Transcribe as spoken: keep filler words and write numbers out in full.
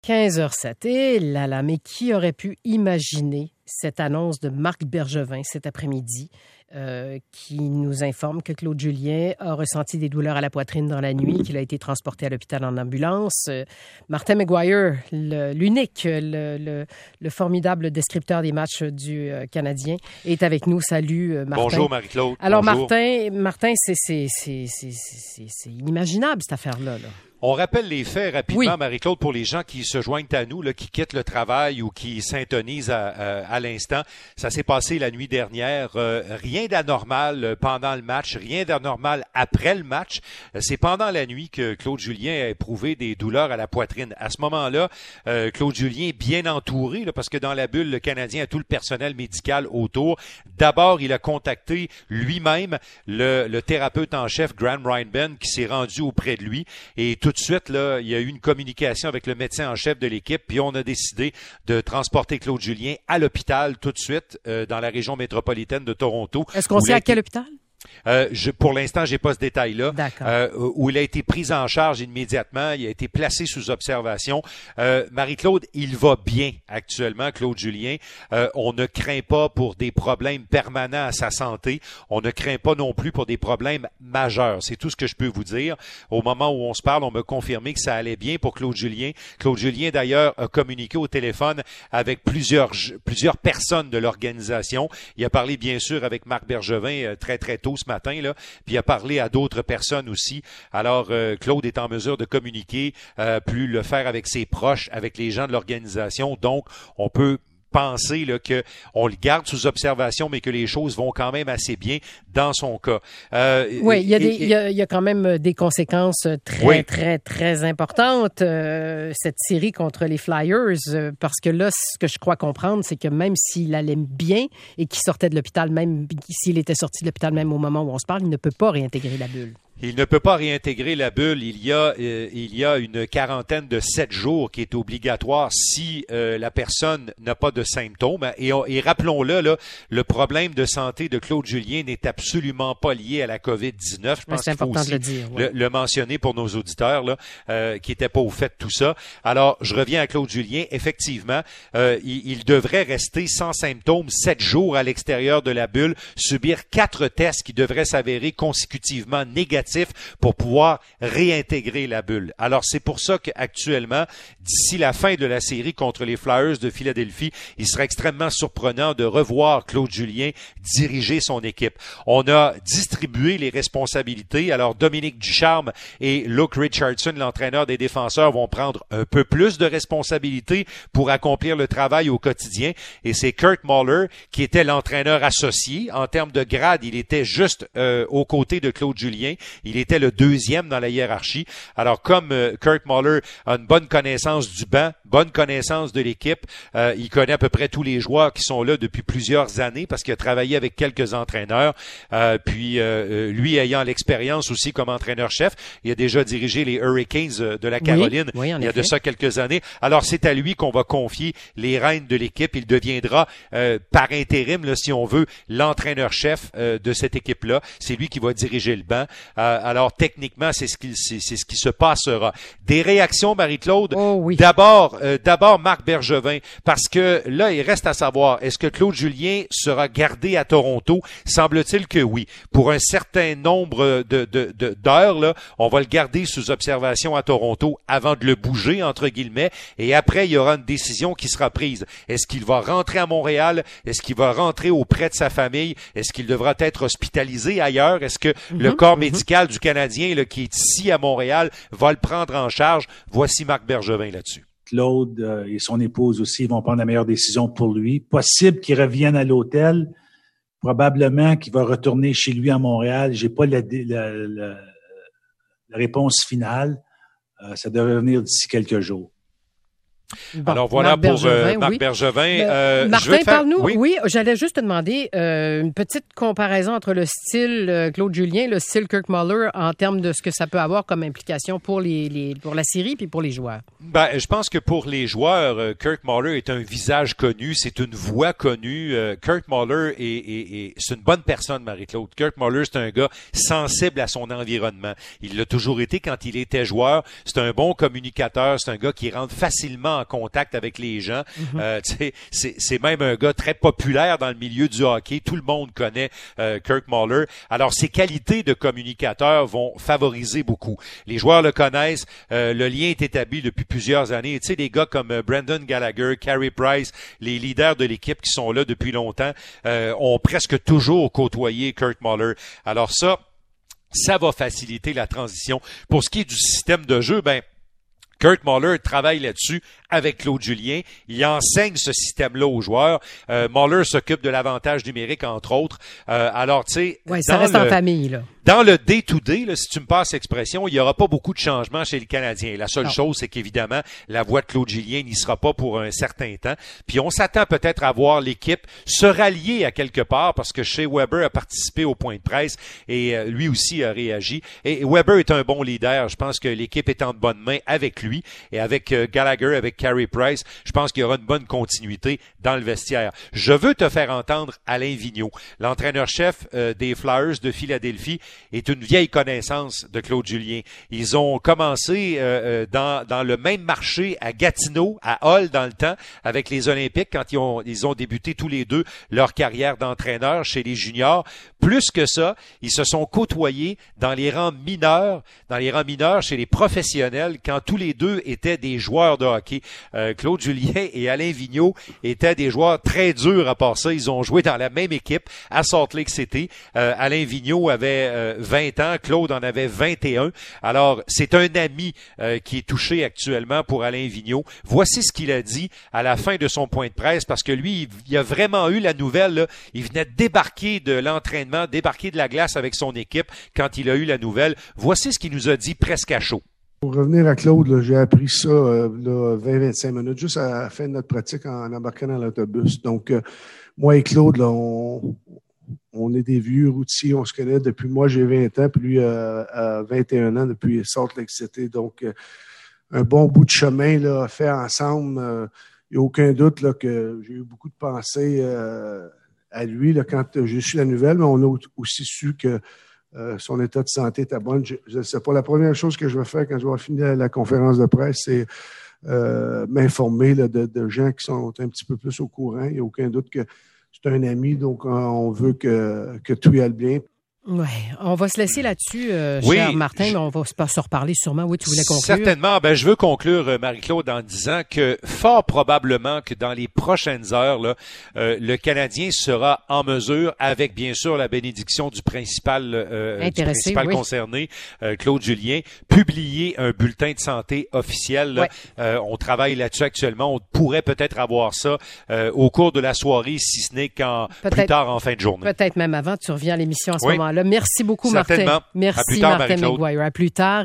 quinze heures sept. Et là là, mais qui aurait pu imaginer cette annonce de Marc Bergevin cet après-midi euh, qui nous informe que Claude Julien a ressenti des douleurs à la poitrine dans la nuit, qu'il a été transporté à l'hôpital en ambulance. Euh, Martin McGuire, le, l'unique, le, le, le formidable descripteur des matchs du euh, Canadien, est avec nous. Salut euh, Martin. Bonjour Marie-Claude. Alors Bonjour. Martin, Martin c'est, c'est, c'est, c'est, c'est, c'est inimaginable cette affaire-là. Là. On rappelle les faits rapidement, oui. Marie-Claude, pour les gens qui se joignent à nous, là, qui quittent le travail ou qui s'intonisent à, à, à l'instant. Ça s'est passé la nuit dernière. Euh, rien d'anormal pendant le match, rien d'anormal après le match. C'est pendant la nuit que Claude Julien a éprouvé des douleurs à la poitrine. À ce moment-là, euh, Claude Julien est bien entouré, là, parce que dans la bulle, le Canadien a tout le personnel médical autour. D'abord, il a contacté lui-même le, le thérapeute en chef, Graham Reinben, qui s'est rendu auprès de lui. Et tout Tout de suite, là, il y a eu une communication avec le médecin en chef de l'équipe, puis on a décidé de transporter Claude Julien à l'hôpital tout de suite, euh, dans la région métropolitaine de Toronto. Est-ce qu'on sait à quel hôpital? Euh, je, pour l'instant, j'ai pas ce détail-là. D'accord. Euh, où il a été pris en charge immédiatement, il a été placé sous observation. Euh, Marie-Claude, il va bien actuellement, Claude Julien. Euh, on ne craint pas pour des problèmes permanents à sa santé. On ne craint pas non plus pour des problèmes majeurs. C'est tout ce que je peux vous dire. Au moment où on se parle, on m'a confirmé que ça allait bien pour Claude Julien. Claude Julien, d'ailleurs, a communiqué au téléphone avec plusieurs plusieurs personnes de l'organisation. Il a parlé, bien sûr, avec Marc Bergevin euh, très, très tôt ce matin, là, puis il a parlé à d'autres personnes aussi. Alors, euh, Claude est en mesure de communiquer, euh, plus le faire avec ses proches, avec les gens de l'organisation. Donc, on peut penser là, que on le garde sous observation, mais que les choses vont quand même assez bien dans son cas. Euh, oui, il y, a et, des, et, il, y a, il y a quand même des conséquences très, oui. très, très importantes, euh, cette série contre les Flyers, euh, parce que là, ce que je crois comprendre, c'est que même s'il allait bien et qu'il sortait de l'hôpital, même s'il était sorti de l'hôpital même au moment où on se parle, il ne peut pas réintégrer la bulle. Il ne peut pas réintégrer la bulle. Il y a, euh, il y a une quarantaine de sept jours qui est obligatoire si euh, la personne n'a pas de symptômes. Et, on, et rappelons-le, là, le problème de santé de Claude Julien n'est absolument pas lié à la covid dix-neuf. Je pense c'est qu'il faut aussi de le, dire, ouais. le, le mentionner pour nos auditeurs là, euh, qui n'étaient pas au fait de tout ça. Alors, je reviens à Claude Julien. Effectivement, euh, il, il devrait rester sans symptômes sept jours à l'extérieur de la bulle, subir quatre tests qui devraient s'avérer consécutivement négatifs pour pouvoir réintégrer la bulle. Alors, c'est pour ça qu'actuellement, d'ici la fin de la série contre les Flyers de Philadelphie, il serait extrêmement surprenant de revoir Claude Julien diriger son équipe. On a distribué les responsabilités. Alors, Dominique Ducharme et Luke Richardson, l'entraîneur des défenseurs, vont prendre un peu plus de responsabilités pour accomplir le travail au quotidien. Et c'est Kurt Muller qui était l'entraîneur associé. En termes de grade, il était juste euh, aux côtés de Claude Julien. Il était le deuxième dans la hiérarchie. Alors, comme euh, Kurt Muller a une bonne connaissance du banc, bonne connaissance de l'équipe, euh, il connaît à peu près tous les joueurs qui sont là depuis plusieurs années parce qu'il a travaillé avec quelques entraîneurs. Euh, puis, euh, lui ayant l'expérience aussi comme entraîneur-chef, il a déjà dirigé les Hurricanes de la Caroline oui, oui, il y a effet. de ça quelques années. Alors, c'est à lui qu'on va confier les rênes de l'équipe. Il deviendra, euh, par intérim, là, si on veut, l'entraîneur-chef euh, de cette équipe-là. C'est lui qui va diriger le banc. Euh, alors, techniquement, c'est ce qui, c'est, c'est ce qui se passera. Des réactions, Marie-Claude? Oh, oui. D'abord, euh, d'abord, Marc Bergevin, parce que là, il reste à savoir, est-ce que Claude Julien sera gardé à Toronto? Semble-t-il que oui. Pour un certain nombre de, de, de, d'heures, là, on va le garder sous observation à Toronto avant de le bouger, entre guillemets, et après, il y aura une décision qui sera prise. Est-ce qu'il va rentrer à Montréal? Est-ce qu'il va rentrer auprès de sa famille? Est-ce qu'il devra être hospitalisé ailleurs? Est-ce que mm-hmm, le corps mm-hmm. médical du Canadien là, qui est ici à Montréal va le prendre en charge? Voici Marc Bergevin là-dessus. Claude euh, et son épouse aussi vont prendre la meilleure décision pour lui. Possible qu'il revienne à l'hôtel. Probablement qu'il va retourner chez lui à Montréal. J'ai pas la, la, la, la réponse finale. Euh, ça devrait venir d'ici quelques jours. Bon, Alors voilà Marc pour Bergevin, euh, Marc oui. Bergevin. Euh, Euh, Martin, je veux te faire... parle-nous. Oui, oui j'allais juste te demander euh, une petite comparaison entre le style euh, Claude Julien et le style Kirk Muller en termes de ce que ça peut avoir comme implication pour, les, les, pour la série puis pour les joueurs. Ben, je pense que pour les joueurs, euh, Kirk Muller est un visage connu, c'est une voix connue. Euh, Kirk Muller est, est, est c'est une bonne personne, Marie-Claude. Kirk Muller, c'est un gars sensible à son environnement. Il l'a toujours été quand il était joueur. C'est un bon communicateur, c'est un gars qui rentre facilement en contact avec les gens. Mm-hmm. Euh, c'est, c'est même un gars très populaire dans le milieu du hockey. Tout le monde connaît euh, Kirk Muller. Alors, ses qualités de communicateur vont favoriser beaucoup. Les joueurs le connaissent. Euh, le lien est établi depuis plusieurs années. Tu sais, des gars comme euh, Brendan Gallagher, Carey Price, les leaders de l'équipe qui sont là depuis longtemps, euh, ont presque toujours côtoyé Kirk Muller. Alors ça, ça va faciliter la transition. Pour ce qui est du système de jeu, ben, Kirk Muller travaille là-dessus avec Claude Julien. Il enseigne ce système-là aux joueurs. Euh, Muller s'occupe de l'avantage numérique, entre autres. Euh, alors, tu sais... Oui, ça reste le, en famille, là. Dans le day-to-day, là, si tu me passes l'expression, il n'y aura pas beaucoup de changements chez les Canadiens. La seule non. chose, c'est qu'évidemment, la voix de Claude Julien n'y sera pas pour un certain temps. Puis on s'attend peut-être à voir l'équipe se rallier à quelque part, parce que Shea Weber a participé au point de presse et euh, lui aussi a réagi. Et Weber est un bon leader. Je pense que l'équipe est en bonne main avec lui et avec euh, Gallagher, avec Carey Price. Je pense qu'il y aura une bonne continuité dans le vestiaire. Je veux te faire entendre Alain Vigneault, l'entraîneur-chef euh, des Flyers de Philadelphie, est une vieille connaissance de Claude Julien. Ils ont commencé euh, dans, dans le même marché à Gatineau, à Hull dans le temps, avec les Olympiques, quand ils ont, ils ont débuté tous les deux leur carrière d'entraîneur chez les juniors. Plus que ça, ils se sont côtoyés dans les rangs mineurs, dans les rangs mineurs chez les professionnels, quand tous les deux étaient des joueurs de hockey. Euh, Claude Julien et Alain Vigneault étaient des joueurs très durs à part ça. Ils ont joué dans la même équipe à Salt Lake City. Euh, Alain Vigneault avait euh, vingt ans, Claude en avait vingt et un. Alors, c'est un ami euh, qui est touché actuellement pour Alain Vigneault. Voici ce qu'il a dit à la fin de son point de presse, parce que lui, il a vraiment eu la nouvelle, là. Il venait de débarquer de l'entraînement, débarquer de la glace avec son équipe quand il a eu la nouvelle. Voici ce qu'il nous a dit presque à chaud. Pour revenir à Claude, là, j'ai appris ça euh, vingt à vingt-cinq minutes, juste à la fin de notre pratique en embarquant dans l'autobus. Donc, euh, moi et Claude, là, on, on est des vieux routiers, on se connaît depuis, moi j'ai vingt ans, puis lui euh, a vingt et un ans depuis Salt Lake City. Donc, euh, un bon bout de chemin là, fait ensemble. Il euh, n'y a aucun doute là, que j'ai eu beaucoup de pensées euh, à lui là, quand j'ai su la nouvelle, mais on a aussi su que Euh, son état de santé était bon. Je ne sais pas. La première chose que je vais faire quand je vais finir la, la conférence de presse, c'est euh, m'informer là, de, de gens qui sont un petit peu plus au courant. Il n'y a aucun doute que c'est un ami, donc on veut que, que tout aille bien. Oui, on va se laisser là-dessus, euh, oui, cher Martin, je... mais on va se reparler sûrement. Oui, tu voulais conclure? Certainement. Ben, je veux conclure, Marie-Claude, en disant que fort probablement que dans les prochaines heures, là, euh, le Canadien sera en mesure, avec bien sûr la bénédiction du principal, euh, du principal oui. concerné, euh, Claude Julien, publier un bulletin de santé officiel. Là. Ouais. Euh, on travaille là-dessus actuellement. On pourrait peut-être avoir ça euh, au cours de la soirée, si ce n'est qu'en peut-être, plus tard en fin de journée. Peut-être même avant. Tu reviens à l'émission à ce oui. moment-là. Merci beaucoup, Certainement. Martin. Merci, à plus tard, Martin McGuire. À plus tard.